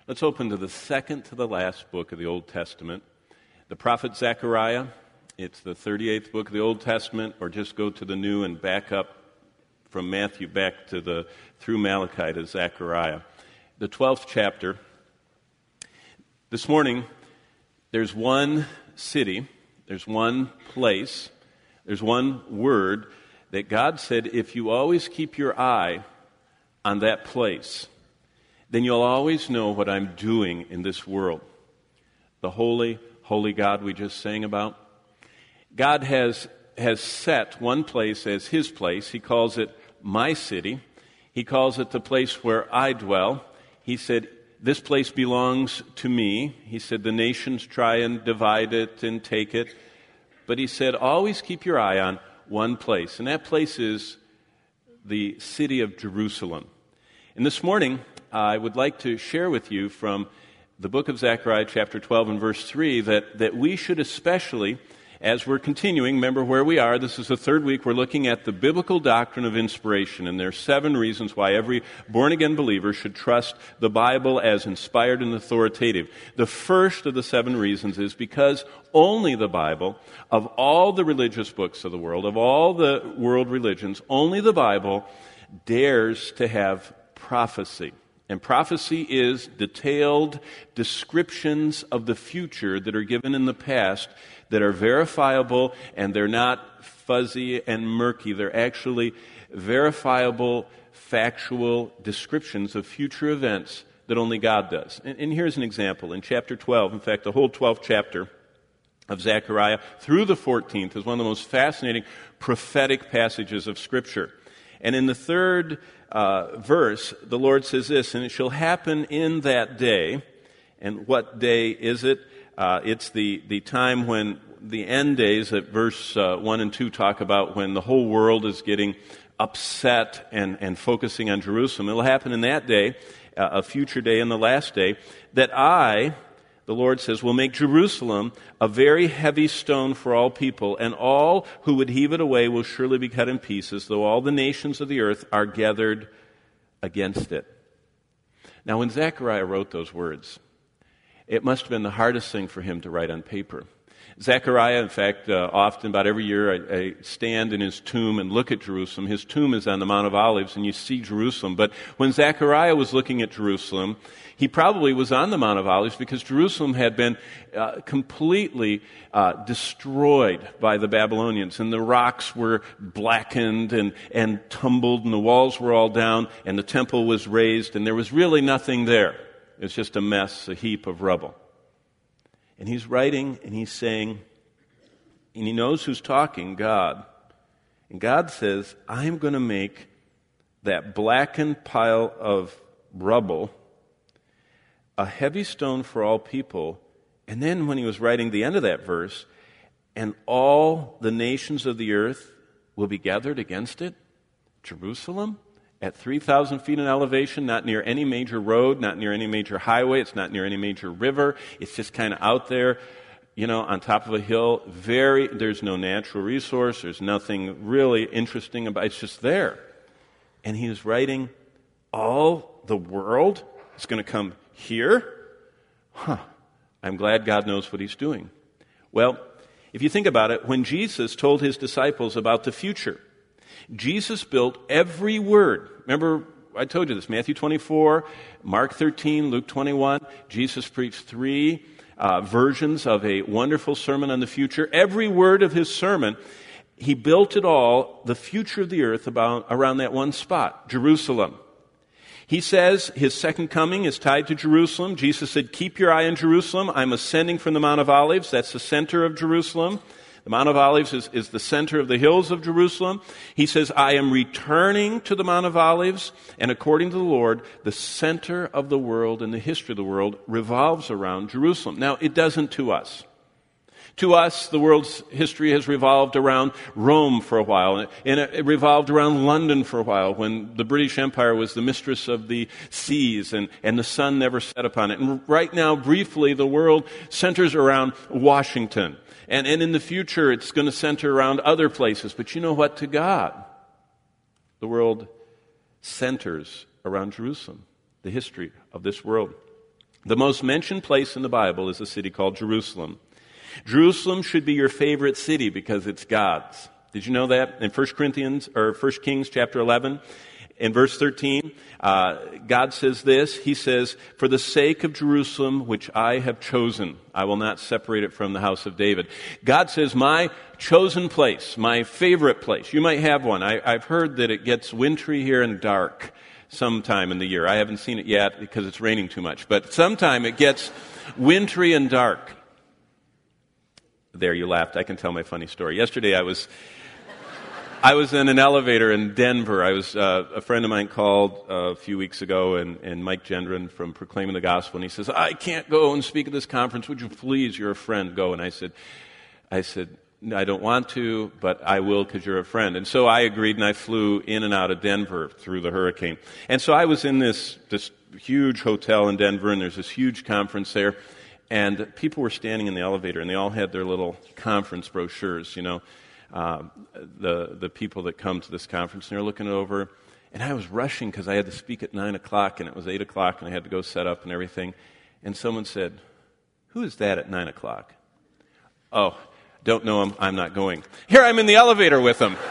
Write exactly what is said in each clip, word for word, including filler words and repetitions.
Let's open to the second to the last book of the Old Testament, the prophet Zechariah. It's the thirty-eighth book of the Old Testament, or just go to the New and back up from Matthew back to the through Malachi to Zechariah. The twelfth chapter. This morning, there's one city, there's one place, there's one word that God said, if you always keep your eye on that place, then you'll always know what I'm doing in this world. The holy, holy God we just sang about. God has, has set one place as His place. He calls it my city. He calls it the place where I dwell. He said, this place belongs to me. He said, the nations try and divide it and take it. But He said, always keep your eye on one place. And that place is the city of Jerusalem. And this morning, I would like to share with you from the book of Zechariah, chapter twelve and verse three, that, that we should especially, as we're continuing, remember where we are, this is the third week, we're looking at the biblical doctrine of inspiration, and there are seven reasons why every born-again believer should trust the Bible as inspired and authoritative. The first of the seven reasons is because only the Bible, of all the religious books of the world, of all the world religions, only the Bible dares to have prophecy. And prophecy is detailed descriptions of the future that are given in the past that are verifiable, and they're not fuzzy and murky. They're actually verifiable, factual descriptions of future events that only God does. And, and here's an example. In chapter twelve, in fact, the whole twelfth chapter of Zechariah through the fourteenth is one of the most fascinating prophetic passages of Scripture. And in the third uh, verse, the Lord says this, and it shall happen in that day. And what day is it? Uh, it's the, the time when the end days that verse uh, one and two talk about, when the whole world is getting upset and, and focusing on Jerusalem. It'll happen in that day, uh, a future day in the last day, that I, the Lord says, will make Jerusalem a very heavy stone for all people, and all who would heave it away will surely be cut in pieces, though all the nations of the earth are gathered against it. Now, when Zechariah wrote those words, it must have been the hardest thing for him to write on paper. Zechariah, in fact, uh, often, about every year, I, I stand in his tomb and look at Jerusalem. His tomb is on the Mount of Olives, and you see Jerusalem. But when Zechariah was looking at Jerusalem, he probably was on the Mount of Olives because Jerusalem had been uh, completely uh, destroyed by the Babylonians, and the rocks were blackened and, and tumbled, and the walls were all down, and the temple was razed, and there was really nothing there. It was just a mess, a heap of rubble. And he's writing, and he's saying, and he knows who's talking, God. And God says, I'm going to make that blackened pile of rubble a heavy stone for all people. And then when he was writing the end of that verse, and all the nations of the earth will be gathered against it, Jerusalem, at three thousand feet in elevation, not near any major road, not near any major highway, it's not near any major river, it's just kind of out there, you know, on top of a hill. Very, there's no natural resource, there's nothing really interesting about it, it's just there. And he was writing, all the world is going to come here? Huh. I'm glad God knows what He's doing. Well, if you think about it, when Jesus told His disciples about the future, Jesus built every word. Remember, I told you this, Matthew twenty-four, Mark thirteen, Luke twenty-one. Jesus preached three uh, versions of a wonderful sermon on the future. Every word of His sermon, He built it all, the future of the earth, about around that one spot, Jerusalem. He says His second coming is tied to Jerusalem. Jesus said, keep your eye on Jerusalem. I'm ascending from the Mount of Olives. That's the center of Jerusalem. The Mount of Olives is, is the center of the hills of Jerusalem. He says, I am returning to the Mount of Olives, and according to the Lord, the center of the world and the history of the world revolves around Jerusalem. Now, it doesn't to us. To us, the world's history has revolved around Rome for a while, and it revolved around London for a while when the British Empire was the mistress of the seas and, and the sun never set upon it. And right now, briefly, the world centers around Washington. And, and in the future, it's going to center around other places. But you know what? To God, the world centers around Jerusalem, the history of this world. The most mentioned place in the Bible is a city called Jerusalem. Jerusalem should be your favorite city because it's God's. Did you know that? In First Corinthians or First Kings chapter eleven, in verse thirteen, uh, God says this. He says, "For the sake of Jerusalem, which I have chosen, I will not separate it from the house of David." God says, my chosen place, my favorite place. You might have one. I, I've heard that it gets wintry here and dark sometime in the year. I haven't seen it yet because it's raining too much. But sometime it gets wintry and dark. There, you laughed. I can tell my funny story. Yesterday I was... I was in an elevator in Denver. I was uh, a friend of mine called uh, a few weeks ago, and, and Mike Gendron from Proclaiming the Gospel, and he says, "I can't go and speak at this conference. Would you please, you're a friend, go?" And I said, I said, "I don't want to, but I will because you're a friend." And so I agreed, and I flew in and out of Denver through the hurricane. And so I was in this this huge hotel in Denver, and there's this huge conference there, and people were standing in the elevator, and they all had their little conference brochures, you know. Uh, the the people that come to this conference, and they're looking it over, and I was rushing because I had to speak at nine o'clock, and it was eight o'clock, and I had to go set up and everything. And someone said, "Who is that at nine o'clock?" "Oh, don't know him. I'm not going." Here I'm in the elevator with him,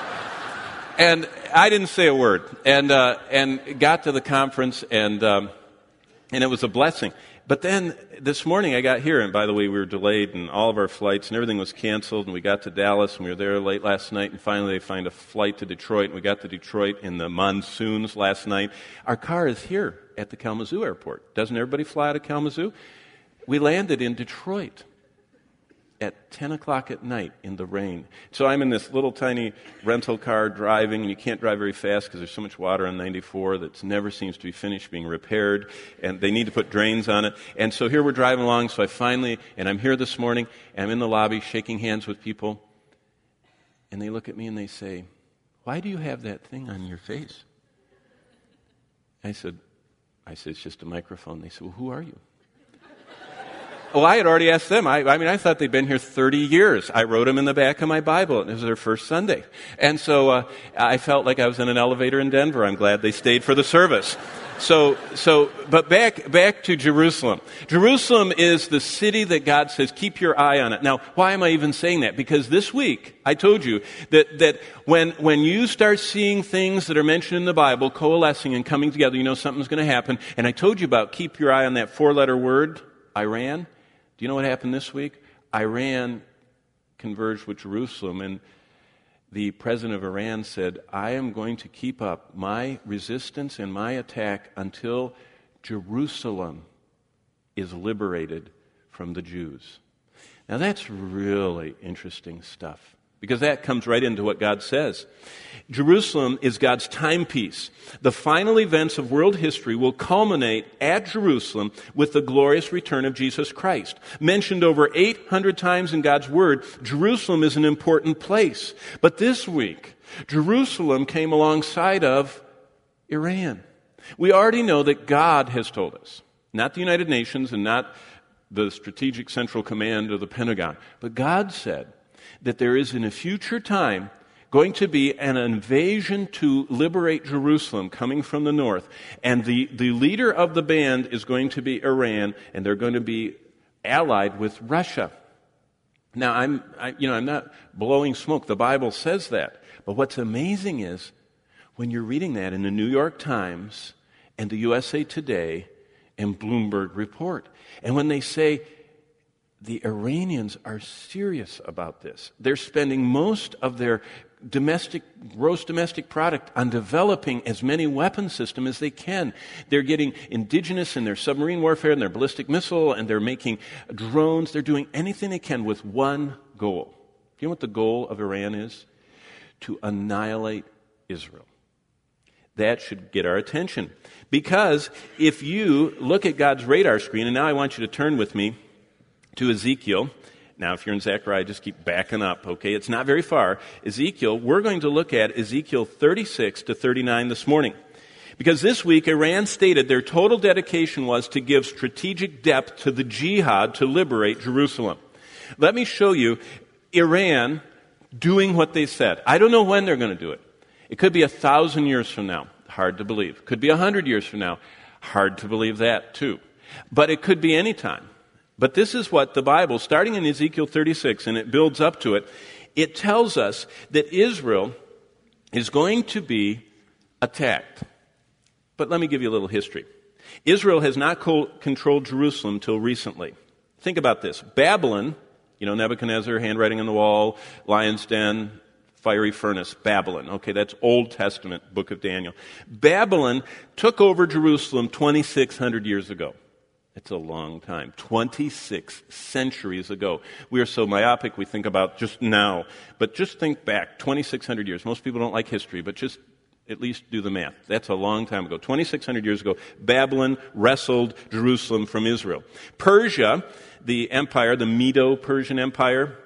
and I didn't say a word, and uh, and got to the conference, and um, and it was a blessing. But then this morning I got here, and by the way, we were delayed, and all of our flights and everything was canceled, and we got to Dallas, and we were there late last night, and finally they find a flight to Detroit, and we got to Detroit in the monsoons last night. Our car is here at the Kalamazoo airport. Doesn't everybody fly out of Kalamazoo? We landed in Detroit at ten o'clock at night in the rain. So I'm in this little tiny rental car driving, and you can't drive very fast because there's so much water on ninety-four that never seems to be finished being repaired, and they need to put drains on it. And so here we're driving along, so I finally, and I'm here this morning, and I'm in the lobby shaking hands with people, and they look at me and they say, "Why do you have that thing on your face?" I said, I said, "It's just a microphone." They said, "Well, who are you?" Well, I had already asked them. I, I mean, I thought they'd been here thirty years. I wrote them in the back of my Bible, and it was their first Sunday. And so uh, I felt like I was in an elevator in Denver. I'm glad they stayed for the service. So, so, but back, back to Jerusalem. Jerusalem is the city that God says, keep your eye on it. Now, why am I even saying that? Because this week, I told you that, that when, when you start seeing things that are mentioned in the Bible coalescing and coming together, you know something's going to happen. And I told you about keep your eye on that four-letter word, Iran. Do you know what happened this week? Iran converged with Jerusalem, and the president of Iran said, "I am going to keep up my resistance and my attack until Jerusalem is liberated from the Jews." Now that's really interesting stuff, because that comes right into what God says. Jerusalem is God's timepiece. The final events of world history will culminate at Jerusalem with the glorious return of Jesus Christ. Mentioned over eight hundred times in God's Word, Jerusalem is an important place. But this week, Jerusalem came alongside of Iran. We already know that God has told us, not the United Nations and not the Strategic Central Command or the Pentagon, but God said that there is in a future time going to be an invasion to liberate Jerusalem coming from the north. And the, the leader of the band is going to be Iran, and they're going to be allied with Russia. Now, I'm, I, you know, I'm not blowing smoke. The Bible says that. But what's amazing is when you're reading that in the New York Times and the U S A Today and Bloomberg Report, and when they say the Iranians are serious about this, they're spending most of their domestic, gross domestic product on developing as many weapon systems as they can. They're getting indigenous in their submarine warfare and their ballistic missile, and they're making drones. They're doing anything they can with one goal. Do you know what the goal of Iran is? To annihilate Israel. That should get our attention. Because if you look at God's radar screen, and now I want you to turn with me to Ezekiel. Now, if you're in Zechariah, just keep backing up, okay? It's not very far. Ezekiel, we're going to look at Ezekiel thirty-six to thirty-nine this morning. Because this week, Iran stated their total dedication was to give strategic depth to the jihad to liberate Jerusalem. Let me show you Iran doing what they said. I don't know when they're going to do it. It could be a thousand years from now. Hard to believe. Could be a hundred years from now. Hard to believe that, too. But it could be any time. But this is what the Bible, starting in Ezekiel thirty-six, and it builds up to it, it tells us that Israel is going to be attacked. But let me give you a little history. Israel has not co- controlled Jerusalem till recently. Think about this. Babylon, you know, Nebuchadnezzar, handwriting on the wall, lion's den, fiery furnace, Babylon. Okay, that's Old Testament, book of Daniel. Babylon took over Jerusalem twenty-six hundred years ago. It's a long time. twenty-six centuries ago. We are so myopic, we think about just now. But just think back, twenty-six hundred years. Most people don't like history, but just at least do the math. That's a long time ago. twenty-six hundred years ago, Babylon wrestled Jerusalem from Israel. Persia, the empire, the Medo-Persian Empire.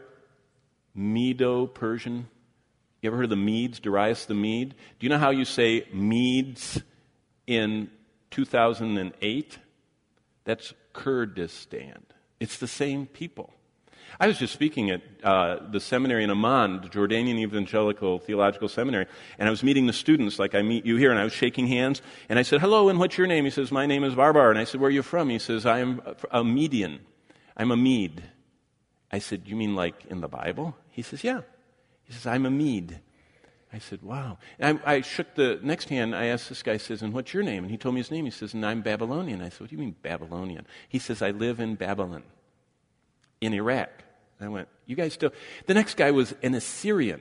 Medo-Persian. You ever heard of the Medes, Darius the Mede? Do you know how you say Medes in two thousand eight? That's Kurdistan. It's the same people. I was just speaking at uh, the seminary in Amman, the Jordanian Evangelical Theological Seminary, and I was meeting the students like I meet you here, and I was shaking hands, and I said, hello, and what's your name? He says, my name is Barbar. And I said, where are you from? He says, I am a Median. I'm a Mede. I said, you mean like in the Bible? He says, yeah. He says, I'm a Mede. I said, wow. And I, I shook the next hand. I asked this guy, I says, and what's your name? And he told me his name. He says, and I'm Babylonian. I said, what do you mean Babylonian? He says, I live in Babylon, in Iraq. And I went, you guys still... The next guy was an Assyrian.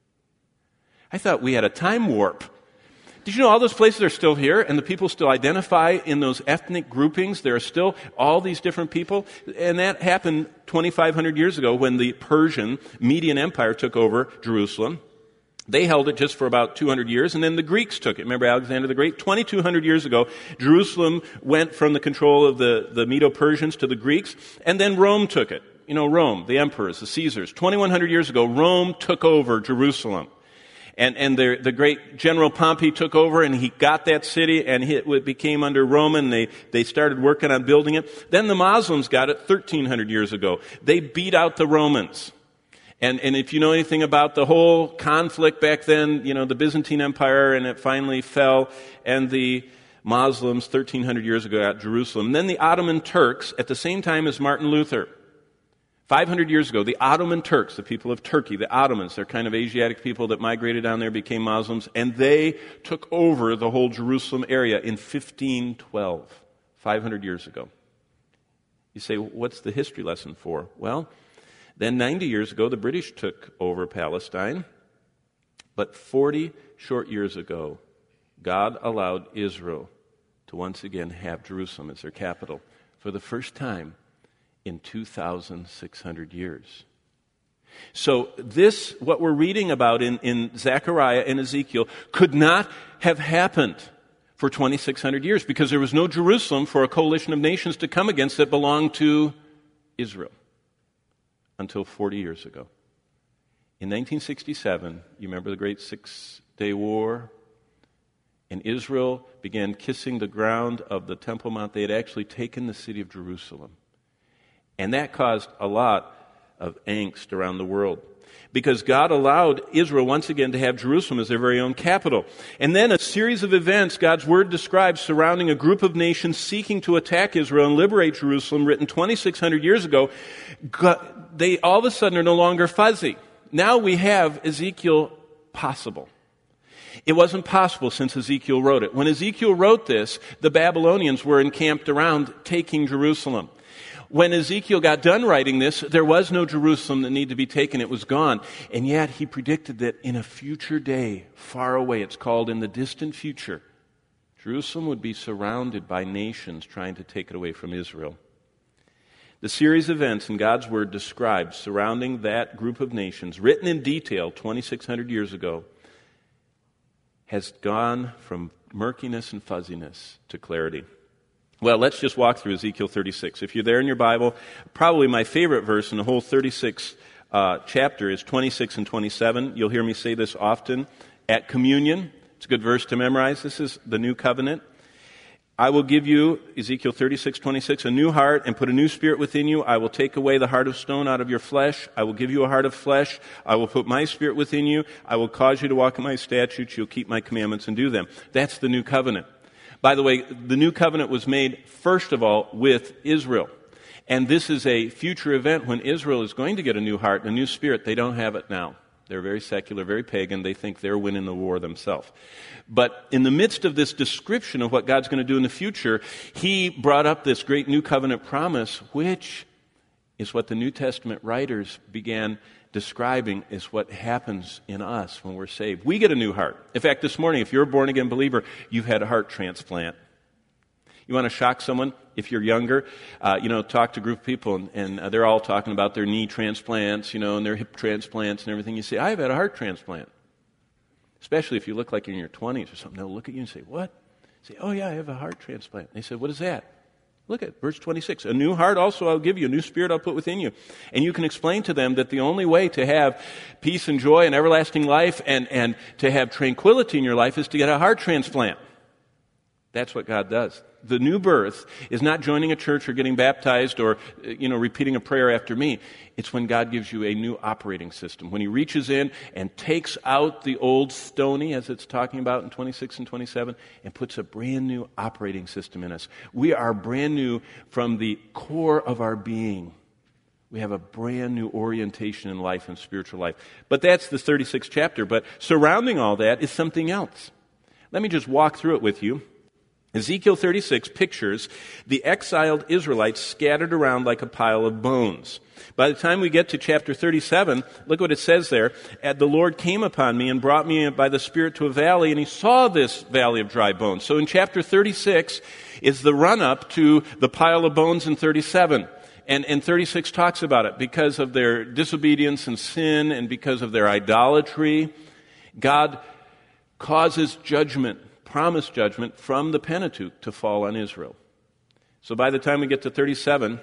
I thought we had a time warp. Did you know all those places are still here, and the people still identify in those ethnic groupings? There are still all these different people. And that happened twenty-five hundred years ago when the Persian Median Empire took over Jerusalem. They held it just for about two hundred years, and then the Greeks took it. Remember Alexander the Great? twenty-two hundred years ago, Jerusalem went from the control of the, the Medo-Persians to the Greeks, and then Rome took it. You know, Rome, the emperors, the Caesars. twenty-one hundred years ago, Rome took over Jerusalem. And, and the, the great General Pompey took over, and he got that city, and it became under Roman. They, they started working on building it. Then the Muslims got it thirteen hundred years ago. They beat out the Romans. And, and if you know anything about the whole conflict back then, you know, the Byzantine Empire, and it finally fell, and the Muslims thirteen hundred years ago got Jerusalem. And then the Ottoman Turks, at the same time as Martin Luther, five hundred years ago, the Ottoman Turks, the people of Turkey, the Ottomans, they're kind of Asiatic people that migrated down there, became Muslims, and they took over the whole Jerusalem area in fifteen twelve, five hundred years ago. You say, what's the history lesson for? Well, then ninety years ago, the British took over Palestine, but forty short years ago, God allowed Israel to once again have Jerusalem as their capital for the first time in two thousand six hundred years. So this, what we're reading about in, in Zechariah and Ezekiel, could not have happened for twenty-six hundred years because there was no Jerusalem for a coalition of nations to come against that belonged to Israel until forty years ago. In nineteen sixty-seven, you remember the great Six-Day War? And Israel began kissing the ground of the Temple Mount. They had actually taken the city of Jerusalem. And that caused a lot of angst around the world because God allowed Israel once again to have Jerusalem as their very own capital. And then a series of events God's Word describes surrounding a group of nations seeking to attack Israel and liberate Jerusalem, written twenty-six hundred years ago, God, they all of a sudden are no longer fuzzy. Now we have Ezekiel possible. It wasn't possible since Ezekiel wrote it. When Ezekiel wrote this, the Babylonians were encamped around taking Jerusalem. When Ezekiel got done writing this, there was no Jerusalem that needed to be taken. It was gone. And yet he predicted that in a future day, far away, it's called in the distant future, Jerusalem would be surrounded by nations trying to take it away from Israel. The series of events in God's Word described surrounding that group of nations, written in detail twenty-six hundred years ago, has gone from murkiness and fuzziness to clarity. Well, let's just walk through Ezekiel thirty-six. If you're there in your Bible, probably my favorite verse in the whole thirty-six uh, chapter is twenty-six and twenty-seven. You'll hear me say this often at communion. It's a good verse to memorize. This is the new covenant. I will give you, Ezekiel thirty-six, twenty-six, a new heart and put a new spirit within you. I will take away the heart of stone out of your flesh. I will give you a heart of flesh. I will put my spirit within you. I will cause you to walk in my statutes. You'll keep my commandments and do them. That's the new covenant. By the way, the new covenant was made, first of all, with Israel. And this is a future event when Israel is going to get a new heart and a new spirit. They don't have it now. They're very secular, very pagan. They think they're winning the war themselves. But in the midst of this description of what God's going to do in the future, he brought up this great new covenant promise, which is what the New Testament writers began describing as what happens in us when we're saved. We get a new heart. In fact, this morning, if you're a born-again believer, you've had a heart transplant. You want to shock someone? If you're younger, uh, you know, talk to a group of people, and, and uh, they're all talking about their knee transplants, you know, and their hip transplants and everything. You say, I've had a heart transplant. Especially if you look like you're in your twenties or something. They'll look at you and say, what? Say, oh, yeah, I have a heart transplant. And they said, what is that? Look at verse twenty-six. A new heart also I'll give you, a new spirit I'll put within you. And you can explain to them that the only way to have peace and joy and everlasting life and, and to have tranquility in your life is to get a heart transplant. That's what God does. The new birth is not joining a church or getting baptized or, you know, repeating a prayer after me. It's when God gives you a new operating system. When he reaches in and takes out the old stony, as it's talking about in twenty-six and twenty-seven, and puts a brand new operating system in us. We are brand new from the core of our being. We have a brand new orientation in life and spiritual life. But that's the thirty-sixth chapter. But surrounding all that is something else. Let me just walk through it with you. Ezekiel thirty-six pictures the exiled Israelites scattered around like a pile of bones. By the time we get to chapter thirty-seven, look what it says there. And the Lord came upon me and brought me by the Spirit to a valley, and he saw this valley of dry bones. So in chapter thirty-six is the run-up to the pile of bones in thirty-seven. And, and thirty-six talks about it. Because of their disobedience and sin and because of their idolatry, God causes judgment, promised judgment from the Pentateuch to fall on Israel. So by the time we get to thirty-seven,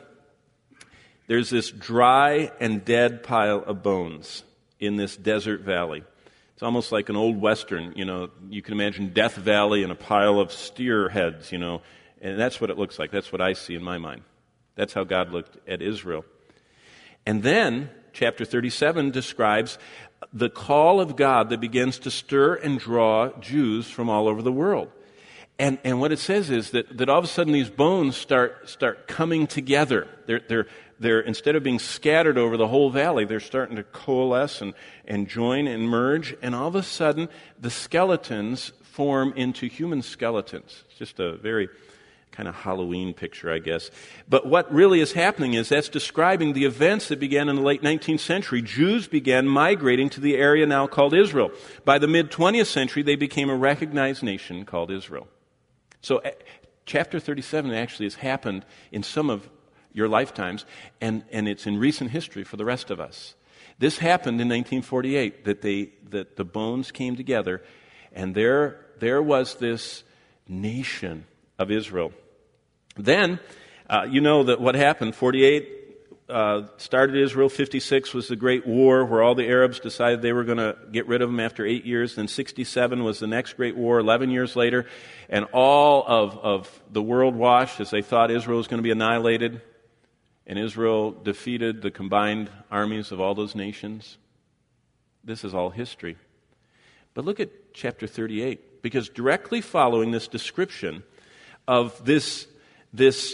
there's this dry and dead pile of bones in this desert valley. It's almost like an old Western, you know, you can imagine Death Valley and a pile of steer heads, you know, and that's what it looks like. That's what I see in my mind. That's how God looked at Israel. And then, chapter thirty-seven describes the call of God that begins to stir and draw Jews from all over the world. And and what it says is that, that all of a sudden these bones start start coming together. They're they're they're instead of being scattered over the whole valley, they're starting to coalesce and, and join and merge, and all of a sudden the skeletons form into human skeletons. It's just a very kind of Halloween picture, I guess. But what really is happening is that's describing the events that began in the late nineteenth century. Jews began migrating to the area now called Israel. By the mid-twentieth century, they became a recognized nation called Israel. So uh, chapter thirty-seven actually has happened in some of your lifetimes, and, and it's in recent history for the rest of us. This happened in nineteen forty-eight, that they that the bones came together, and there there was this nation of Israel. Then, uh, you know that what happened, forty-eight uh, started Israel, fifty-six was the Great War where all the Arabs decided they were going to get rid of them after eight years. Then sixty-seven was the next Great War, eleven years later, and all of, of the world watched as they thought Israel was going to be annihilated, and Israel defeated the combined armies of all those nations. This is all history. But look at chapter thirty-eight, because directly following this description of this, this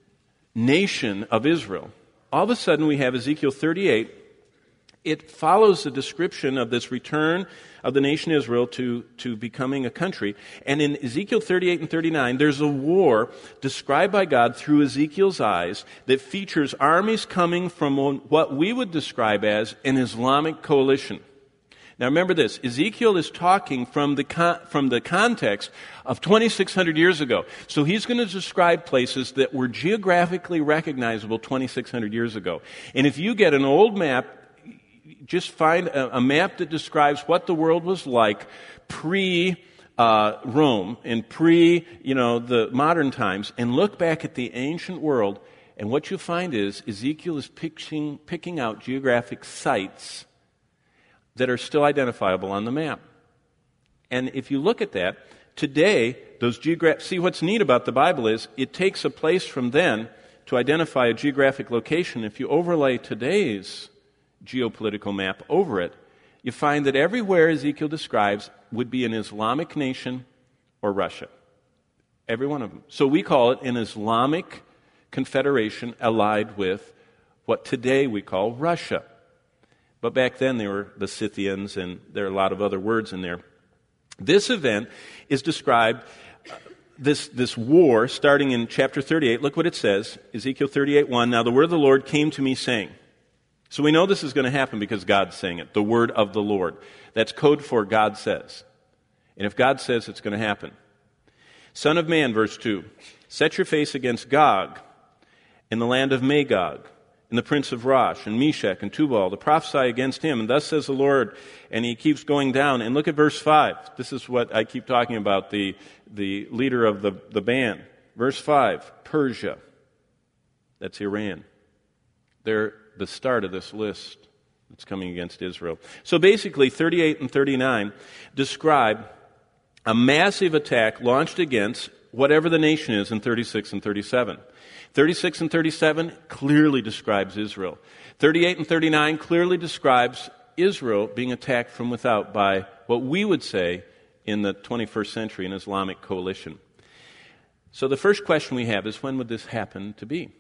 nation of Israel, all of a sudden we have Ezekiel thirty-eight. It follows the description of this return of the nation Israel to, to becoming a country. And in Ezekiel thirty-eight and thirty-nine, there's a war described by God through Ezekiel's eyes that features armies coming from what we would describe as an Islamic coalition. Now remember this, Ezekiel is talking from the con- from the context of twenty-six hundred years ago. So he's going to describe places that were geographically recognizable twenty-six hundred years ago. And if you get an old map, just find a, a map that describes what the world was like pre uh, Rome and pre, you know, the modern times, and look back at the ancient world, and what you'll find is Ezekiel is picking, picking out geographic sites that are still identifiable on the map. And if you look at that, today, those geographic, see what's neat about the Bible is it takes a place from then to identify a geographic location. If you overlay today's geopolitical map over it, you find that everywhere Ezekiel describes would be an Islamic nation or Russia. Every one of them. So we call it an Islamic confederation allied with what today we call Russia. But back then they were the Scythians, and there are a lot of other words in there. This event is described, uh, this, this war, starting in chapter thirty-eight. Look what it says, Ezekiel thirty-eight one. Now the word of the Lord came to me saying. So we know this is going to happen because God's saying it, the word of the Lord. That's code for God says. And if God says, it's going to happen. Son of man, verse two, set your face against Gog in the land of Magog, and the prince of Rosh, and Meshach, and Tubal, to prophesy against him. And thus says the Lord, and he keeps going down. And look at verse five. This is what I keep talking about, the, the leader of the, the band. Verse five, Persia. That's Iran. They're the start of this list that's coming against Israel. So basically, thirty-eight and thirty-nine describe a massive attack launched against whatever the nation is in thirty-six and thirty-seven. thirty-six and thirty-seven clearly describes Israel. thirty-eight and thirty-nine clearly describes Israel being attacked from without by what we would say in the twenty-first century an Islamic coalition. So the first question we have is, when would this happen to be?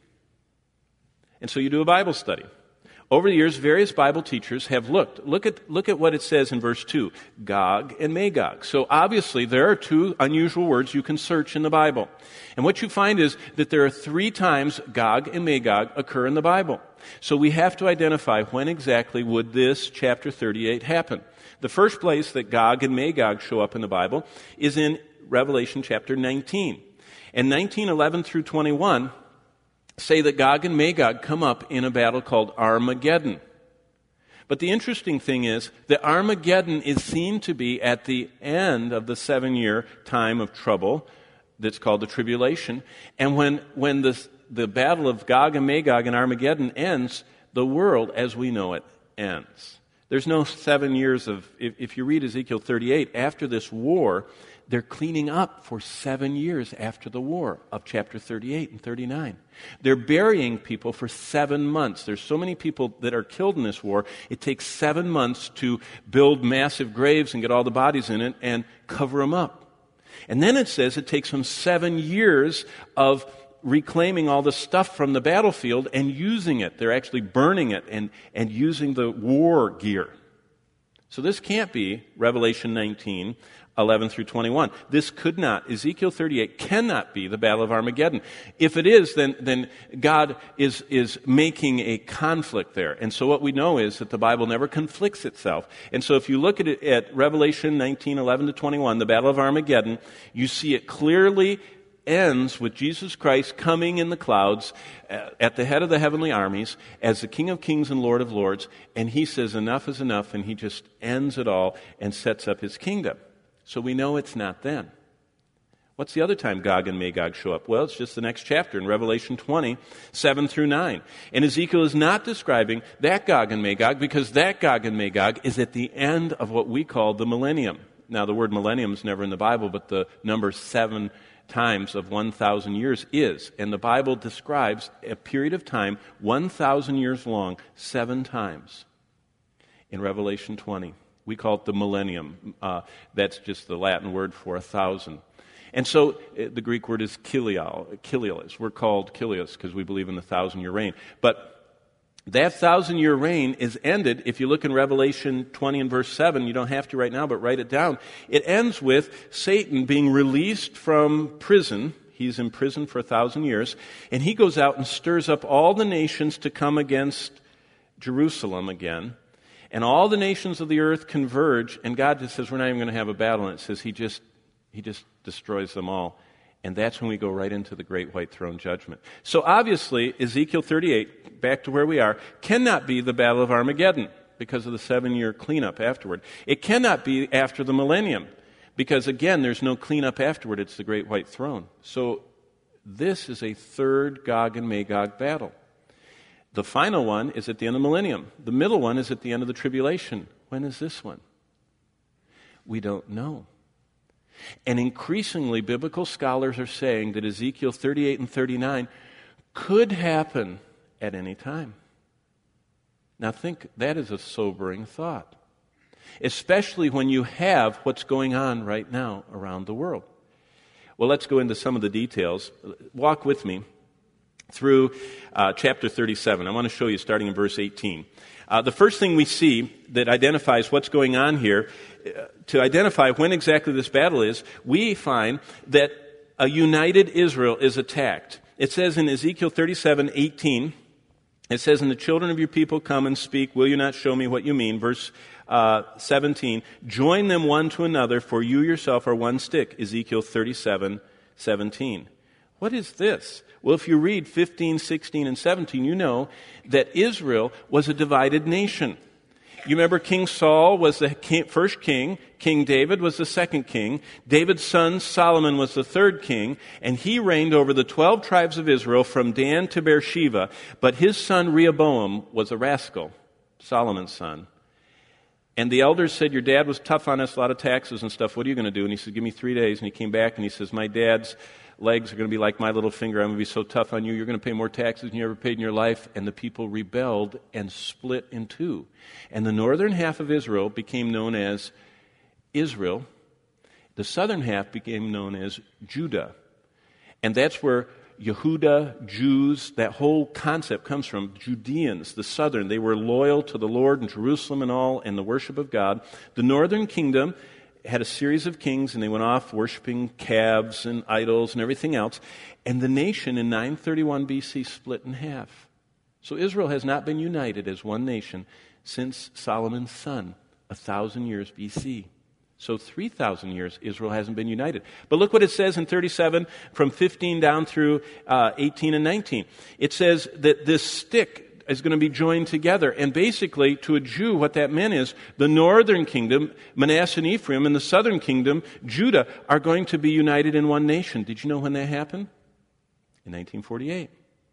And so you do a Bible study. Over the years, various Bible teachers have looked. Look at, look at what it says in verse two, Gog and Magog. So obviously there are two unusual words you can search in the Bible. And what you find is that there are three times Gog and Magog occur in the Bible. So we have to identify when exactly would this chapter thirty-eight happen. The first place that Gog and Magog show up in the Bible is in Revelation chapter nineteen. And nineteen, eleven through twenty-one say that Gog and Magog come up in a battle called Armageddon. But the interesting thing is that Armageddon is seen to be at the end of the seven-year time of trouble that's called the tribulation. And when, when the, the battle of Gog and Magog and Armageddon ends, the world as we know it ends. There's no seven years of, if, if you read Ezekiel thirty-eight, after this war, they're cleaning up for seven years after the war of chapter thirty-eight and thirty-nine. They're burying people for seven months. There's so many people that are killed in this war, it takes seven months to build massive graves and get all the bodies in it and cover them up. And then it says it takes them seven years of reclaiming all the stuff from the battlefield and using it. They're actually burning it and, and using the war gear. So this can't be Revelation nineteen, eleven through twenty-one. This could not, Ezekiel thirty-eight cannot be the Battle of Armageddon. If it is, then, then God is, is making a conflict there. And so what we know is that the Bible never conflicts itself. And so if you look at it at Revelation nineteen, eleven to twenty-one, the Battle of Armageddon, you see it clearly ends with Jesus Christ coming in the clouds at the head of the heavenly armies as the King of Kings and Lord of Lords, and he says enough is enough, and he just ends it all and sets up his kingdom. So we know it's not then. What's the other time Gog and Magog show up? Well, it's just the next chapter in Revelation twenty, seven through nine. And Ezekiel is not describing that Gog and Magog because that Gog and Magog is at the end of what we call the millennium. Now, the word millennium is never in the Bible, but the number seven times of one thousand years is. And the Bible describes a period of time, one thousand years long, seven times in Revelation twenty. We call it the millennium. Uh, that's just the Latin word for a thousand. And so uh, the Greek word is kilial, kilios. We're called kilios because we believe in the thousand-year reign. But that thousand-year reign is ended. If you look in Revelation twenty and verse seven, you don't have to right now, but write it down. It ends with Satan being released from prison. He's in prison for a thousand years. And he goes out and stirs up all the nations to come against Jerusalem again. And all the nations of the earth converge. And God just says, we're not even going to have a battle. And it says he just, he just destroys them all. And that's when we go right into the great white throne judgment. So obviously, Ezekiel thirty-eight, back to where we are, cannot be the Battle of Armageddon because of the seven-year cleanup afterward. It cannot be after the millennium because, again, there's no cleanup afterward. It's the great white throne. So this is a third Gog and Magog battle. The final one is at the end of the millennium. The middle one is at the end of the tribulation. When is this one? We don't know. And increasingly, biblical scholars are saying that Ezekiel thirty-eight and thirty-nine could happen at any time. Now think, that is a sobering thought. Especially when you have what's going on right now around the world. Well, let's go into some of the details. Walk with me through uh, chapter thirty-seven. I want to show you starting in verse eighteen. Uh, the first thing we see that identifies what's going on here, uh, to identify when exactly this battle is, we find that a united Israel is attacked. It says in Ezekiel thirty-seven eighteen, it says, "And the children of your people come and speak, will you not show me what you mean?" Verse uh, seventeen, "Join them one to another, for you yourself are one stick." Ezekiel thirty-seven seventeen. What is this? Well, if you read fifteen, sixteen, and seventeen, you know that Israel was a divided nation. You remember King Saul was the king, first king. King David was the second king. David's son Solomon was the third king. And he reigned over the twelve tribes of Israel from Dan to Beersheba. But his son Rehoboam was a rascal, Solomon's son. And the elders said, "Your dad was tough on us, a lot of taxes and stuff. What are you going to do?" And he said, "Give me three days. And he came back and he says, "My dad's legs are going to be like my little finger. I'm going to be so tough on you. You're going to pay more taxes than you ever paid in your life." And the people rebelled and split in two. And the northern half of Israel became known as Israel. The southern half became known as Judah. And that's where Yehuda, Jews, that whole concept comes from. Judeans, the southern, they were loyal to the Lord and Jerusalem and all, and the worship of God. The northern kingdom had a series of kings, and they went off worshiping calves and idols and everything else. And the nation in nine thirty-one B C split in half. So Israel has not been united as one nation since Solomon's son, a thousand years B C. So three thousand years Israel hasn't been united. But look what it says in thirty-seven, from fifteen down through uh, eighteen and nineteen. It says that this stick is going to be joined together. And basically, to a Jew, what that meant is the northern kingdom, Manasseh and Ephraim, and the southern kingdom, Judah, are going to be united in one nation. Did you know when that happened? In nineteen forty-eight.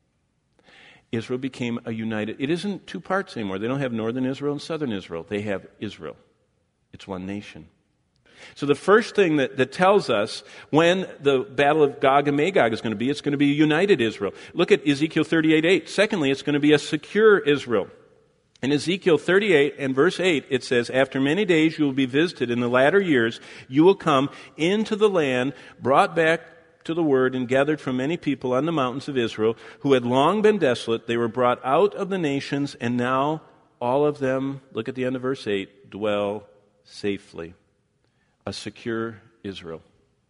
Israel became a united... It isn't two parts anymore. They don't have northern Israel and southern Israel. They have Israel. It's one nation. So the first thing that, that tells us when the battle of Gog and Magog is going to be, it's going to be a united Israel. Look at Ezekiel thirty-eight eight. Secondly, it's going to be a secure Israel. In Ezekiel thirty-eight and verse eight, it says, "After many days you will be visited. In the latter years you will come into the land, brought back to the word and gathered from many people on the mountains of Israel, who had long been desolate. They were brought out of the nations, and now all of them," look at the end of verse eight, "dwell safely." A secure Israel.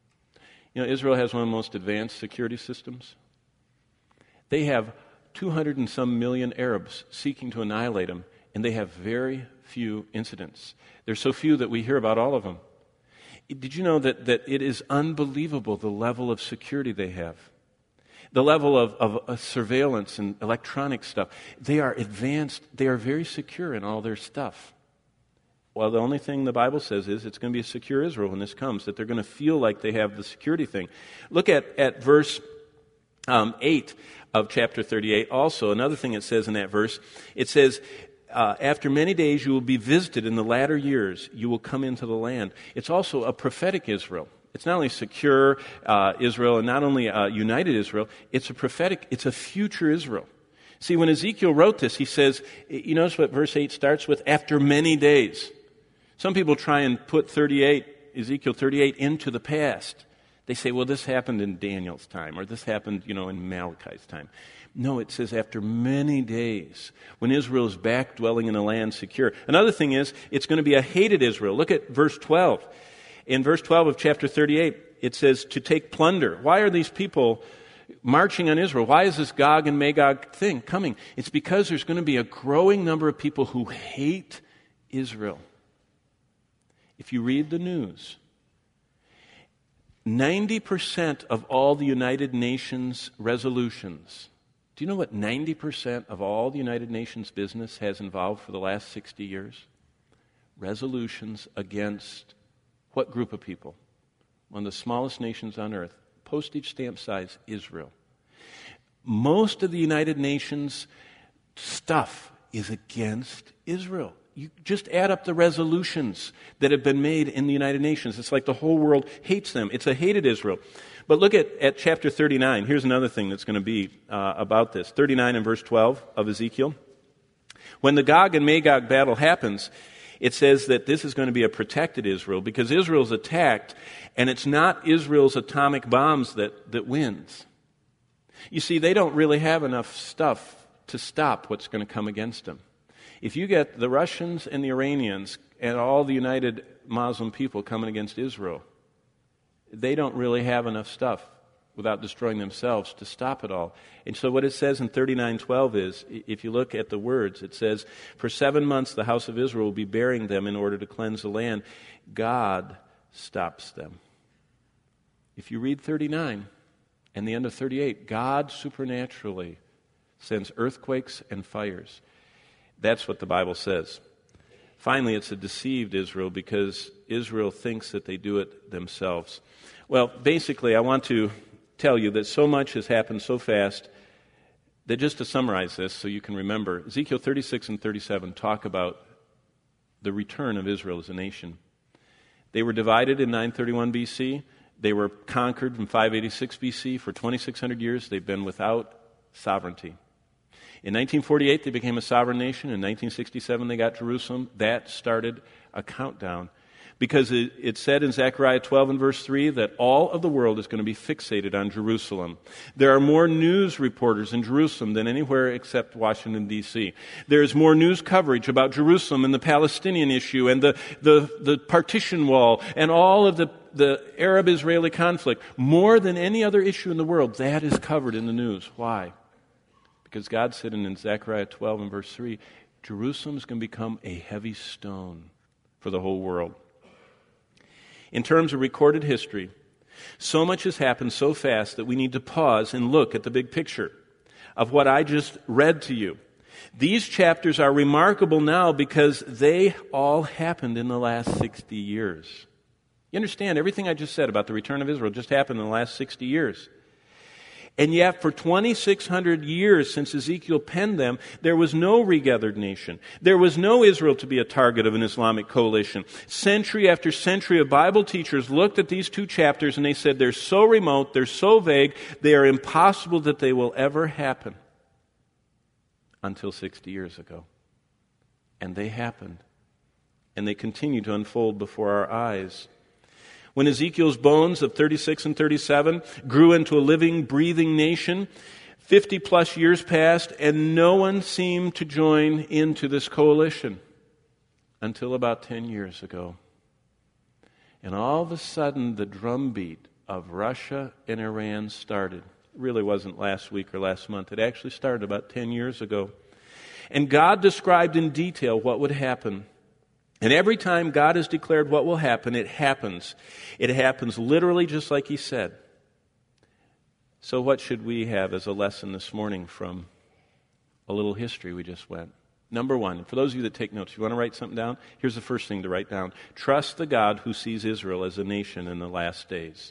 You know, Israel has one of the most advanced security systems. They have two hundred and some million Arabs seeking to annihilate them, and they have very few incidents. There's so few that we hear about all of them. Did you know that, that it is unbelievable the level of security they have? The level of, of, of surveillance and electronic stuff. They are advanced. They are very secure in all their stuff. Well, the only thing the Bible says is it's going to be a secure Israel when this comes, that they're going to feel like they have the security thing. Look at, at verse um, eight of chapter thirty-eight also. Another thing it says in that verse, it says, uh, "After many days you will be visited. In the latter years you will come into the land." It's also a prophetic Israel. It's not only secure uh, Israel and not only uh, united Israel, it's a prophetic, it's a future Israel. See, when Ezekiel wrote this, he says, you notice what verse eight starts with? After many days. Some people try and put thirty-eight, Ezekiel thirty-eight, into the past. They say, well, this happened in Daniel's time, or this happened, you know, in Malachi's time. No, it says after many days, when Israel is back dwelling in a land secure. Another thing is, it's going to be a hated Israel. Look at verse twelve. In verse twelve of chapter thirty-eight, it says to take plunder. Why are these people marching on Israel? Why is this Gog and Magog thing coming? It's because there's going to be a growing number of people who hate Israel. If you read the news, ninety percent of all the United Nations resolutions, do you know what ninety percent of all the United Nations business has involved for the last sixty years? Resolutions against what group of people? One of the smallest nations on earth, postage stamp size, Israel. Most of the United Nations stuff is against Israel. You just add up the resolutions that have been made in the United Nations. It's like the whole world hates them. It's a hated Israel. But look at, at chapter thirty-nine. Here's another thing that's going to be uh, about this. thirty-nine and verse twelve of Ezekiel. When the Gog and Magog battle happens, It says that this is going to be a protected Israel because Israel's attacked, and it's not Israel's atomic bombs that, that wins. You see, they don't really have enough stuff to stop what's going to come against them. If you get the Russians and the Iranians and all the united Muslim people coming against Israel, they don't really have enough stuff without destroying themselves to stop it all. And so what it says in thirty-nine twelve is, if you look at the words, it says, for seven months the house of Israel will be burying them in order to cleanse the land. God stops them. If you read thirty-nine and the end of thirty-eight, God supernaturally sends earthquakes and fires. That's what the Bible says. Finally, it's a deceived Israel because Israel thinks that they do it themselves. Well, basically, I want to tell you that so much has happened so fast that just to summarize this so you can remember, Ezekiel thirty-six and thirty-seven talk about the return of Israel as a nation. They were divided in nine thirty-one B C. They were conquered in five eighty-six B C. For twenty-six hundred years, they've been without sovereignty. In nineteen forty-eight, they became a sovereign nation. In nineteen sixty-seven, they got Jerusalem. That started a countdown because it, it said in Zechariah twelve and verse three that all of the world is going to be fixated on Jerusalem. There are more news reporters in Jerusalem than anywhere except Washington, D C. There is more news coverage about Jerusalem and the Palestinian issue and the, the, the partition wall and all of the, the Arab-Israeli conflict. More than any other issue in the world, that is covered in the news. Why? Because God said in Zechariah twelve and verse three, Jerusalem is going to become a heavy stone for the whole world. In terms of recorded history, so much has happened so fast that we need to pause and look at the big picture of what I just read to you. These chapters are remarkable now because they all happened in the last sixty years. You understand, everything I just said about the return of Israel just happened in the last sixty years. And yet, for twenty-six hundred years since Ezekiel penned them, there was no regathered nation. There was no Israel to be a target of an Islamic coalition. Century after century of Bible teachers looked at these two chapters and they said they're so remote, they're so vague, they are impossible that they will ever happen. Until sixty years ago. And they happened. And they continue to unfold before our eyes. When Ezekiel's bones of thirty-six and thirty-seven grew into a living, breathing nation, fifty plus years passed and no one seemed to join into this coalition until about ten years ago. And all of a sudden the drumbeat of Russia and Iran started. It really wasn't last week or last month. It actually started about ten years ago. And God described in detail what would happen. And every time God has declared what will happen, it happens. It happens literally just like He said. So what should we have as a lesson this morning from a little history we just went? Number one, for those of you that take notes, you want to write something down? Here's the first thing to write down. Trust the God who sees Israel as a nation in the last days.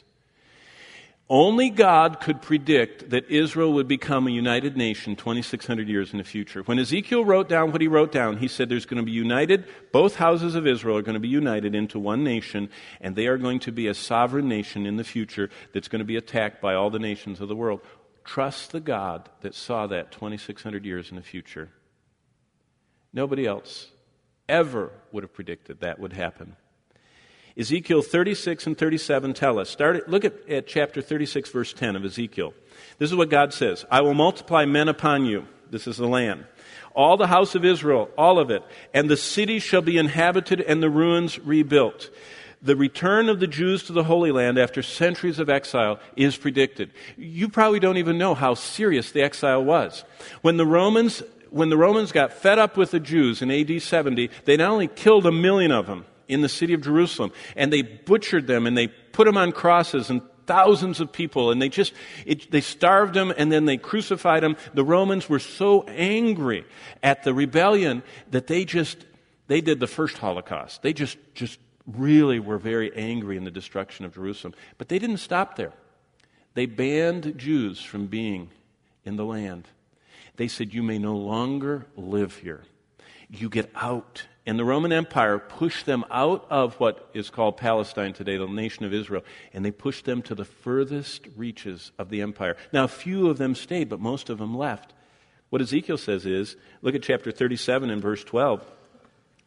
Only God could predict that Israel would become a united nation twenty-six hundred years in the future. When Ezekiel wrote down what he wrote down, he said there's going to be united, both houses of Israel are going to be united into one nation, and they are going to be a sovereign nation in the future that's going to be attacked by all the nations of the world. Trust the God that saw that twenty-six hundred years in the future. Nobody else ever would have predicted that would happen. Ezekiel thirty-six and thirty-seven tell us. Start, look at, at chapter thirty-six, verse ten of Ezekiel. This is what God says. I will multiply men upon you. This is the land. All the house of Israel, all of it. And the cities shall be inhabited and the ruins rebuilt. The return of the Jews to the Holy Land after centuries of exile is predicted. You probably don't even know how serious the exile was. When the Romans, when the Romans got fed up with the Jews in A D seventy, they not only killed a million of them in the city of Jerusalem, and they butchered them, and they put them on crosses, and thousands of people, and they just, it, they starved them, and then they crucified them. The Romans were so angry at the rebellion that they just, they did the first Holocaust. They just, just really were very angry in the destruction of Jerusalem. But they didn't stop there. They banned Jews from being in the land. They said, you may no longer live here. You get out. And the Roman Empire pushed them out of what is called Palestine today, the nation of Israel, and they pushed them to the furthest reaches of the empire. Now, a few of them stayed, but most of them left. What Ezekiel says is, look at chapter thirty-seven and verse twelve.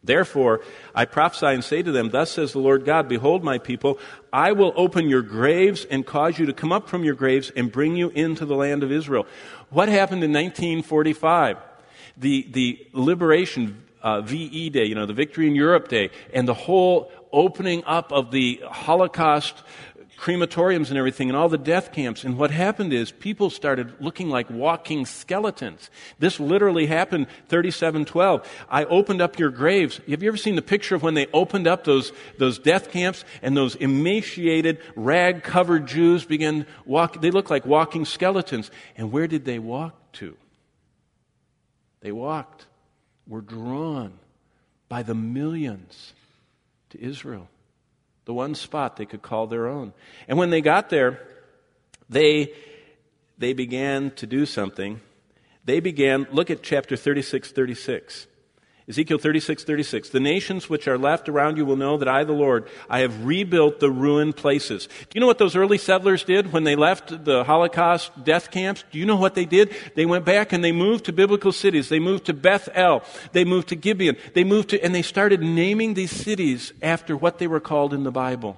Therefore, I prophesy and say to them, thus says the Lord God, behold, my people, I will open your graves and cause you to come up from your graves and bring you into the land of Israel. What happened in nineteen forty-five? The, the liberation uh, V E Day, you know, the Victory in Europe Day, and the whole opening up of the Holocaust crematoriums and everything, and all the death camps. And what happened is people started looking like walking skeletons. This literally happened thirty-seven twelve. I opened up your graves. Have you ever seen the picture of when they opened up those, those death camps and those emaciated, rag-covered Jews began walk? They looked like walking skeletons. And where did they walk to? They walked, were drawn by the millions to Israel. The one spot they could call their own. And when they got there, they, they began to do something. They began, look at chapter thirty-six thirty-six. Ezekiel thirty-six thirty-six. The nations which are left around you will know that I, the Lord, I have rebuilt the ruined places. Do you know what those early settlers did when they left the Holocaust death camps? Do you know what they did? They went back and they moved to biblical cities. They moved to Beth El. They moved to Gibeon. They moved to, and they started naming these cities after what they were called in the Bible.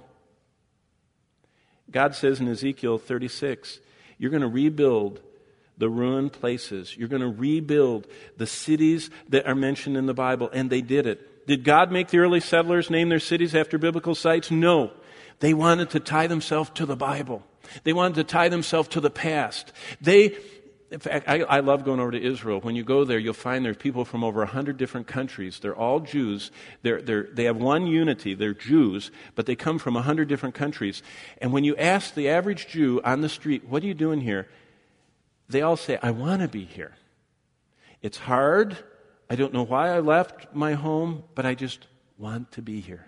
God says in Ezekiel thirty-six, you're going to rebuild the ruined places. You're going to rebuild the cities that are mentioned in the Bible, and they did it. Did God make the early settlers name their cities after biblical sites? No. They wanted to tie themselves to the Bible. They wanted to tie themselves to the past. They, in fact, I, I love going over to Israel. When you go there, you'll find there's people from over a hundred different countries. They're all Jews. They're, they're, they have one unity. They're Jews, but they come from a hundred different countries. And when you ask the average Jew on the street, what are you doing here? They all say, I want to be here. It's hard. I don't know why I left my home, but I just want to be here.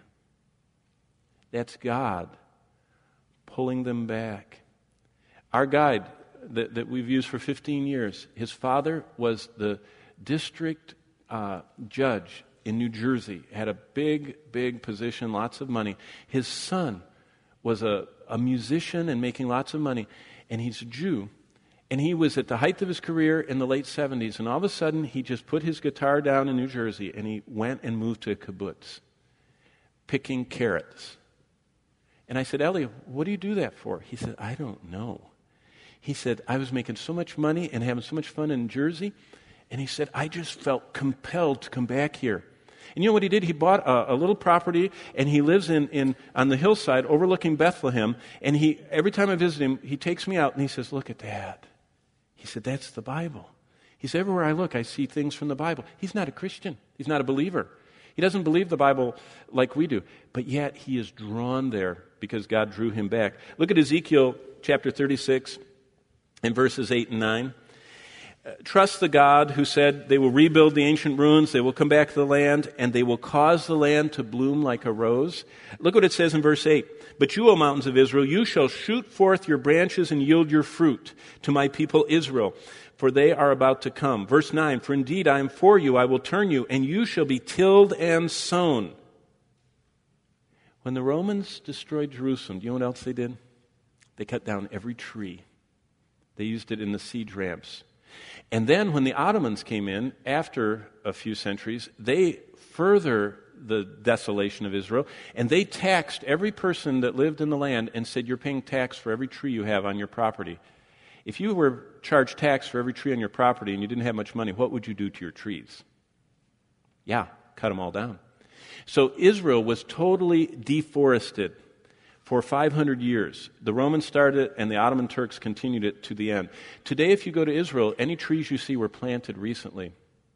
That's God pulling them back. Our guide that, that we've used for fifteen years, his father was the district uh, judge in New Jersey, had a big, big position, lots of money. His son was a, a musician and making lots of money, and he's a Jew. And he was at the height of his career in the late seventies, and all of a sudden he just put his guitar down in New Jersey and he went and moved to a kibbutz, picking carrots. And I said, Ellie, what do you do that for? He said, I don't know. He said, I was making so much money and having so much fun in Jersey, and he said, I just felt compelled to come back here. And you know what he did? He bought a, a little property, and he lives in, in on the hillside overlooking Bethlehem, and he every time I visit him, he takes me out and he says, look at that. He said, that's the Bible. He said, everywhere I look, I see things from the Bible. He's not a Christian. He's not a believer. He doesn't believe the Bible like we do. But yet, he is drawn there because God drew him back. Look at Ezekiel chapter thirty-six and verses eight and nine. Trust the God who said they will rebuild the ancient ruins, they will come back to the land, and they will cause the land to bloom like a rose. Look what it says in verse eight. But you, O mountains of Israel, you shall shoot forth your branches and yield your fruit to my people Israel, for they are about to come. Verse nine, for indeed I am for you, I will turn you, and you shall be tilled and sown. When the Romans destroyed Jerusalem, do you know what else they did? They cut down every tree. They used it in the siege ramps. And then when the Ottomans came in, after a few centuries, they further the desolation of Israel, and they taxed every person that lived in the land and said, you're paying tax for every tree you have on your property. If you were charged tax for every tree on your property and you didn't have much money, what would you do to your trees? Yeah, cut them all down. So Israel was totally deforested for five hundred years. The Romans started it, and the Ottoman Turks continued it to the end. Today, if you go to Israel, any trees you see were planted recently.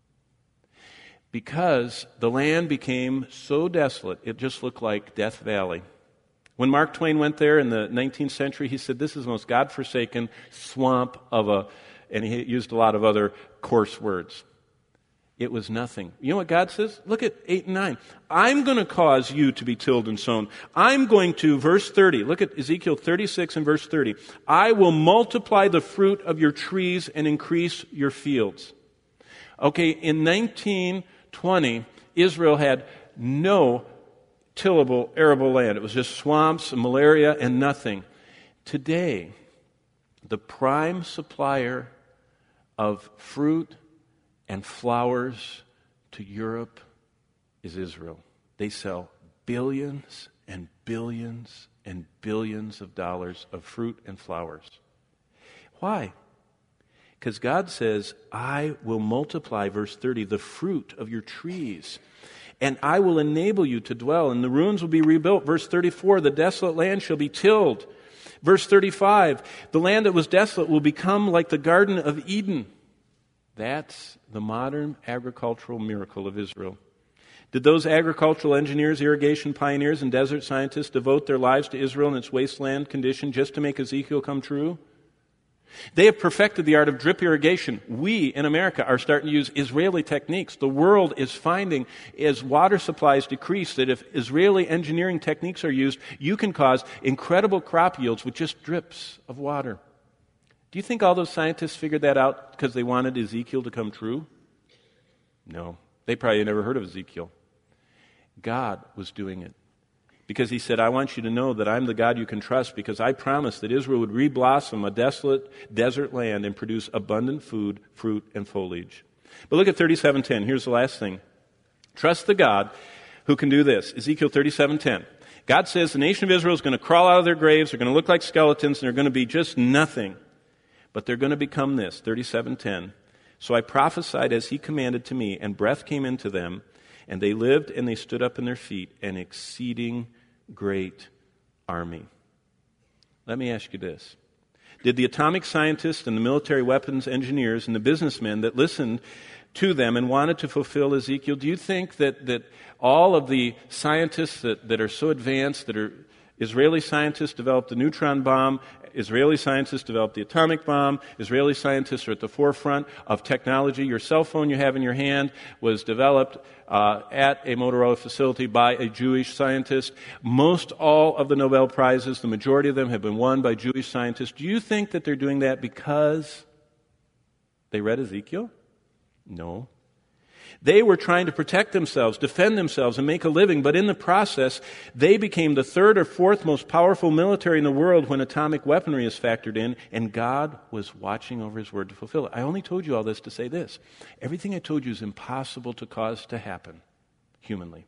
Because the land became so desolate, it just looked like Death Valley. When Mark Twain went there in the nineteenth century, he said, this is the most godforsaken swamp of a, and he used a lot of other coarse words. It was nothing. You know what God says? Look at eight and nine. I'm going to cause you to be tilled and sown. I'm going to, verse thirty, look at Ezekiel thirty-six and verse thirty. I will multiply the fruit of your trees and increase your fields. Okay, in nineteen twenty, Israel had no tillable, arable land. It was just swamps and malaria and nothing. Today, the prime supplier of fruit and flowers to Europe is Israel. They sell billions and billions and billions of dollars of fruit and flowers. Why? Because God says, I will multiply, verse thirty, the fruit of your trees, and I will enable you to dwell, and the ruins will be rebuilt. Verse thirty-four, the desolate land shall be tilled. Verse thirty-five, the land that was desolate will become like the Garden of Eden. That's the modern agricultural miracle of Israel. Did those agricultural engineers, irrigation pioneers, and desert scientists devote their lives to Israel and its wasteland condition just to make Ezekiel come true? They have perfected the art of drip irrigation. We in America are starting to use Israeli techniques. The world is finding, as water supplies decrease, that if Israeli engineering techniques are used, you can cause incredible crop yields with just drips of water. Do you think all those scientists figured that out because they wanted Ezekiel to come true? No. They probably never heard of Ezekiel. God was doing it. Because he said, I want you to know that I'm the God you can trust, because I promised that Israel would reblossom a desolate desert land and produce abundant food, fruit, and foliage. But look at thirty-seven ten. Here's the last thing. Trust the God who can do this. Ezekiel thirty-seven ten. God says the nation of Israel is going to crawl out of their graves, they're going to look like skeletons, and they're going to be just nothing. But they're going to become this, thirty-seven ten. So I prophesied as he commanded to me, and breath came into them, and they lived and they stood up in their feet, an exceeding great army. Let me ask you this. Did the atomic scientists and the military weapons engineers and the businessmen that listened to them and wanted to fulfill Ezekiel, do you think that, that all of the scientists that, that are so advanced, that are Israeli scientists developed the neutron bomb, Israeli scientists developed the atomic bomb, Israeli scientists are at the forefront of technology. Your cell phone you have in your hand was developed uh, at a Motorola facility by a Jewish scientist. Most all of the Nobel Prizes, the majority of them have been won by Jewish scientists. Do you think that they're doing that because they read Ezekiel? No. They were trying to protect themselves, defend themselves, and make a living, but in the process, they became the third or fourth most powerful military in the world when atomic weaponry is factored in, and God was watching over his word to fulfill it. I only told you all this to say this. Everything I told you is impossible to cause to happen humanly.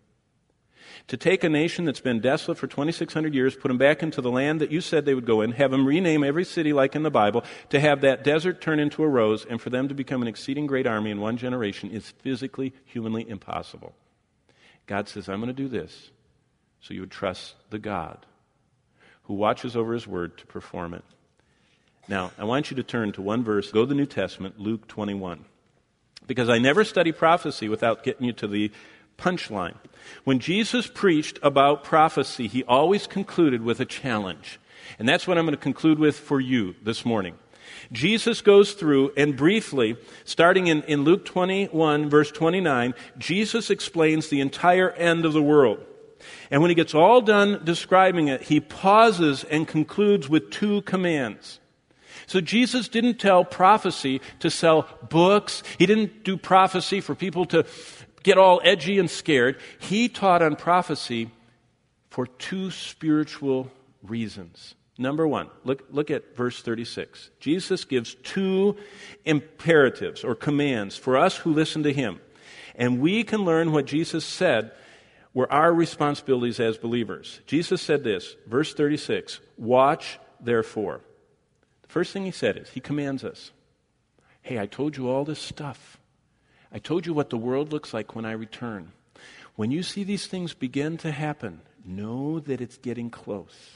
To take a nation that's been desolate for twenty-six hundred years, put them back into the land that you said they would go in, have them rename every city like in the Bible, to have that desert turn into a rose, and for them to become an exceeding great army in one generation is physically, humanly impossible. God says, I'm going to do this so you would trust the God who watches over his word to perform it. Now, I want you to turn to one verse, go to the New Testament, Luke twenty-one. Because I never study prophecy without getting you to the punchline. When Jesus preached about prophecy, he always concluded with a challenge. And that's what I'm going to conclude with for you this morning. Jesus goes through and briefly, starting in, in Luke twenty-one, verse twenty-nine, Jesus explains the entire end of the world. And when he gets all done describing it, he pauses and concludes with two commands. So Jesus didn't tell prophecy to sell books. He didn't do prophecy for people to get all edgy and scared. He taught on prophecy for two spiritual reasons. Number one, look, look at verse thirty-six. Jesus gives two imperatives or commands for us who listen to him. And we can learn what Jesus said were our responsibilities as believers. Jesus said this, verse thirty-six, watch therefore. The first thing he said is, he commands us. Hey, I told you all this stuff. I told you what the world looks like when I return. When you see these things begin to happen, know that it's getting close.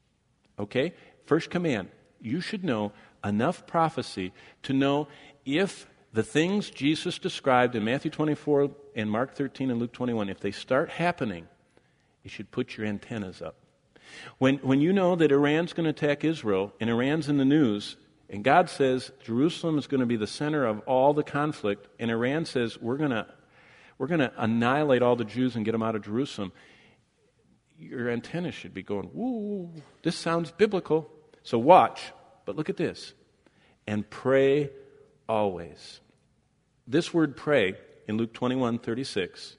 Okay? First command, you should know enough prophecy to know if the things Jesus described in Matthew twenty-four and Mark thirteen and Luke twenty-one, if they start happening, you should put your antennas up. When, when you know that Iran's going to attack Israel and Iran's in the news, and God says Jerusalem is going to be the center of all the conflict, and Iran says we're going to we're going to annihilate all the Jews and get them out of Jerusalem, your antenna should be going, woo, this sounds biblical. So watch, but look at this. And pray always. This word pray in Luke twenty-one thirty-six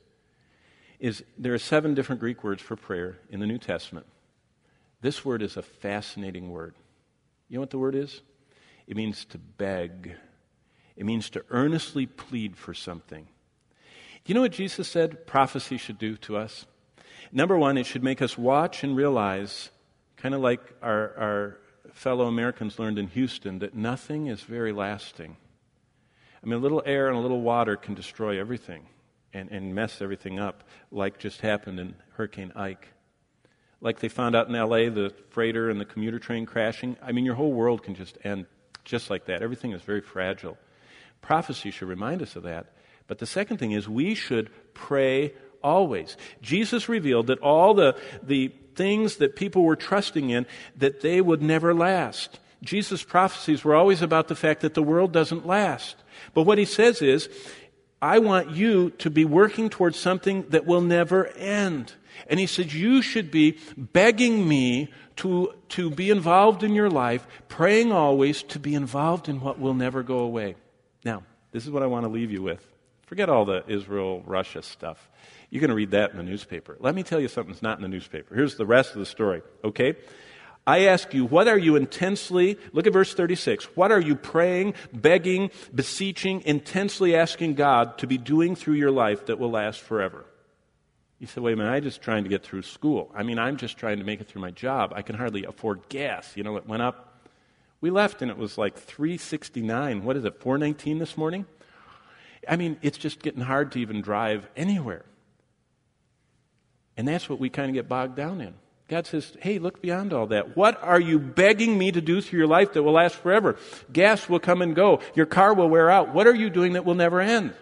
is, there are seven different Greek words for prayer in the New Testament. This word is a fascinating word. You know what the word is? It means to beg. It means to earnestly plead for something. You know what Jesus said prophecy should do to us? Number one, it should make us watch and realize, kind of like our, our fellow Americans learned in Houston, that nothing is very lasting. I mean, a little air and a little water can destroy everything and, and mess everything up, like just happened in Hurricane Ike. Like they found out in L A, the freighter and the commuter train crashing. I mean, your whole world can just end just like that. Everything is very fragile. Prophecy should remind us of that. But the second thing is we should pray always. Jesus revealed that all the, the things that people were trusting in, that they would never last. Jesus' prophecies were always about the fact that the world doesn't last. But what he says is, I want you to be working towards something that will never end. And he said, you should be begging me to, to be involved in your life, praying always to be involved in what will never go away. Now, this is what I want to leave you with. Forget all the Israel-Russia stuff. You're going to read that in the newspaper. Let me tell you something that's not in the newspaper. Here's the rest of the story, okay? I ask you, what are you intensely, look at verse thirty-six, what are you praying, begging, beseeching, intensely asking God to be doing through your life that will last forever? You say, wait a minute, I'm just trying to get through school. I mean, I'm just trying to make it through my job. I can hardly afford gas. You know, it went up. We left and it was like three sixty-nine. What is it, four nineteen this morning? I mean, it's just getting hard to even drive anywhere. And that's what we kind of get bogged down in. God says, hey, look beyond all that. What are you begging me to do through your life that will last forever? Gas will come and go. Your car will wear out. What are you doing that will never end?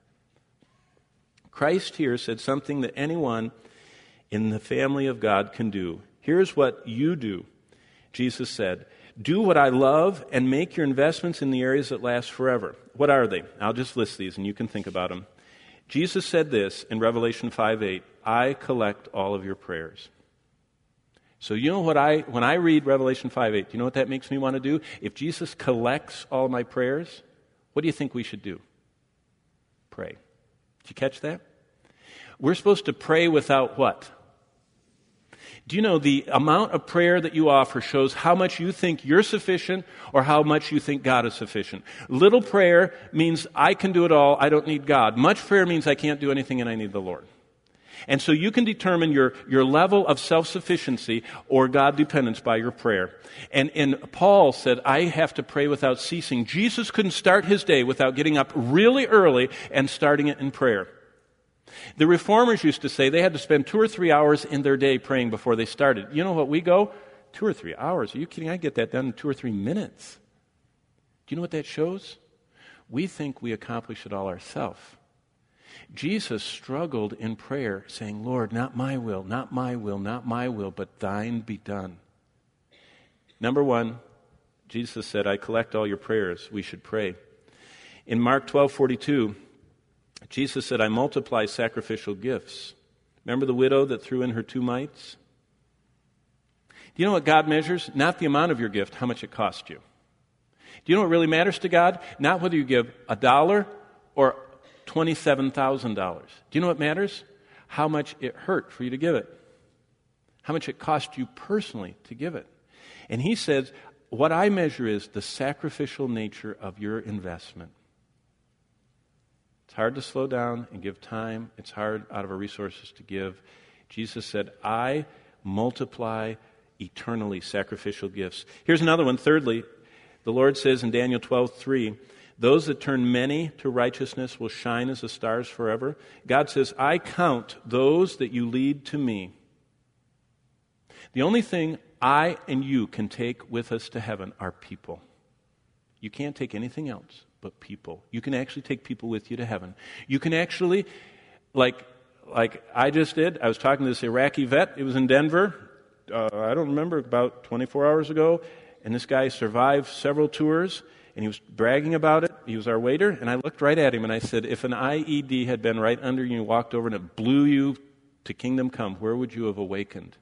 Christ here said something that anyone in the family of God can do. Here's what you do. Jesus said, do what I love and make your investments in the areas that last forever. What are they? I'll just list these and you can think about them. Jesus said this in Revelation five eight, I collect all of your prayers. So you know what I, when I read Revelation five eight, do you know what that makes me want to do? If Jesus collects all my prayers, what do you think we should do? Pray. Did you catch that? We're supposed to pray without what? Do you know the amount of prayer that you offer shows how much you think you're sufficient or how much you think God is sufficient? Little prayer means I can do it all, I don't need God. Much prayer means I can't do anything and I need the Lord. And so you can determine your, your level of self-sufficiency or God dependence by your prayer. And, and Paul said, I have to pray without ceasing. Jesus couldn't start his day without getting up really early and starting it in prayer. The reformers used to say they had to spend two or three hours in their day praying before they started. You know what we go? Two or three hours. Are you kidding? I get that done in two or three minutes. Do you know what that shows? We think we accomplish it all ourselves. Jesus struggled in prayer, saying, Lord, not my will, not my will, not my will, but thine be done. Number one, Jesus said, I collect all your prayers. We should pray. In Mark twelve forty-two, Jesus said, I multiply sacrificial gifts. Remember the widow that threw in her two mites? Do you know what God measures? Not the amount of your gift, how much it cost you. Do you know what really matters to God? Not whether you give a dollar or twenty-seven thousand dollars. Do you know what matters? How much it hurt for you to give it. How much it cost you personally to give it. And he says, what I measure is the sacrificial nature of your investment. It's hard to slow down and give time. It's hard out of our resources to give. Jesus said, I multiply eternally sacrificial gifts. Here's another one. Thirdly, the Lord says in Daniel twelve three, those that turn many to righteousness will shine as the stars forever. God says, I count those that you lead to me. The only thing I and you can take with us to heaven are people. You can't take anything else but people. You can actually take people with you to heaven. You can actually, like, like I just did, I was talking to this Iraqi vet. It was in Denver. Uh, I don't remember, about twenty-four hours ago. And this guy survived several tours. And he was bragging about it. He was our waiter. And I looked right at him and I said, if an I E D had been right under you and you walked over and it blew you to kingdom come, where would you have awakened?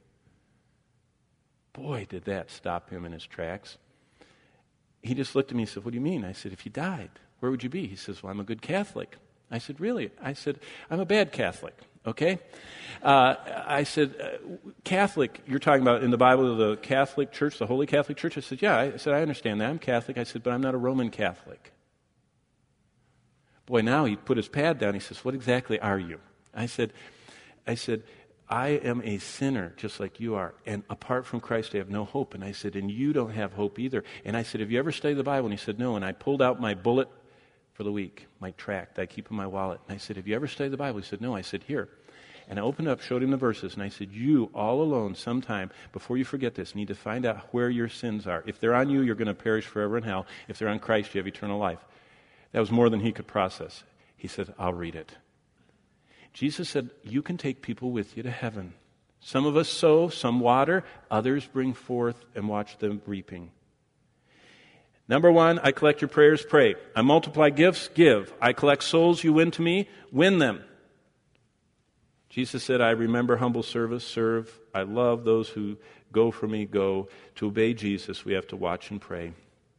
Boy, did that stop him in his tracks. He just looked at me and said, what do you mean? I said, if you died, where would you be? He says, well, I'm a good Catholic. I said, really? I said, I'm a bad Catholic, okay? Uh, I said, uh, Catholic, you're talking about in the Bible, the Catholic Church, the Holy Catholic Church? I said, yeah. I said, I understand that. I'm Catholic. I said, but I'm not a Roman Catholic. Boy, now he put his pad down. He says, what exactly are you? I said, I said, I am a sinner just like you are. And apart from Christ, I have no hope. And I said, and you don't have hope either. And I said, have you ever studied the Bible? And he said, no. And I pulled out my bullet for the week, my tract I keep in my wallet. And I said, have you ever studied the Bible? He said, no. I said, here. And I opened up, showed him the verses, and I said, you, all alone, sometime, before you forget this, need to find out where your sins are. If they're on you, you're going to perish forever in hell. If they're on Christ, you have eternal life. That was more than he could process. He said, I'll read it. Jesus said, you can take people with you to heaven. Some of us sow, some water, others bring forth and watch them reaping. Number one, I collect your prayers, pray. I multiply gifts, give. I collect souls you win to me, win them. Jesus said, I remember humble service, serve. I love those who go for me, go. To obey Jesus, we have to watch and pray.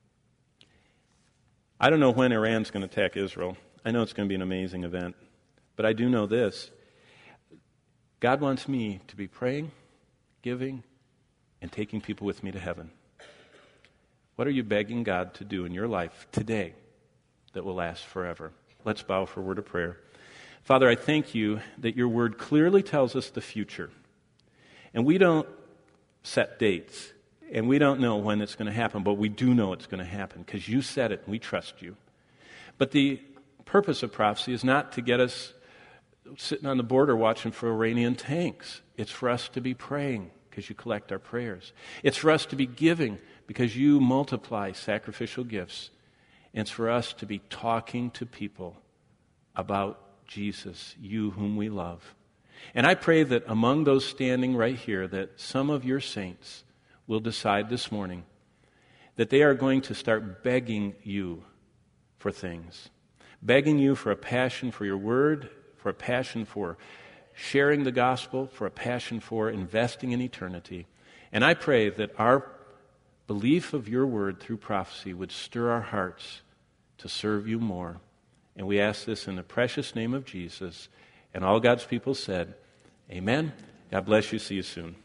I don't know when Iran's going to attack Israel. I know it's going to be an amazing event. But I do know this. God wants me to be praying, giving, and taking people with me to heaven. What are you begging God to do in your life today that will last forever? Let's bow for a word of prayer. Father, I thank you that your word clearly tells us the future. And we don't set dates, and we don't know when it's going to happen, but we do know it's going to happen because you said it and we trust you. But the purpose of prophecy is not to get us sitting on the border watching for Iranian tanks. It's for us to be praying because you collect our prayers. It's for us to be giving because you multiply sacrificial gifts. And it's for us to be talking to people about Jesus, you whom we love. And I pray that among those standing right here, that some of your saints will decide this morning that they are going to start begging you for things. Begging you for a passion for your word, for a passion for sharing the gospel, for a passion for investing in eternity. And I pray that our belief of your word through prophecy would stir our hearts to serve you more. And we ask this in the precious name of Jesus. And all God's people said, amen. God bless you. See you soon.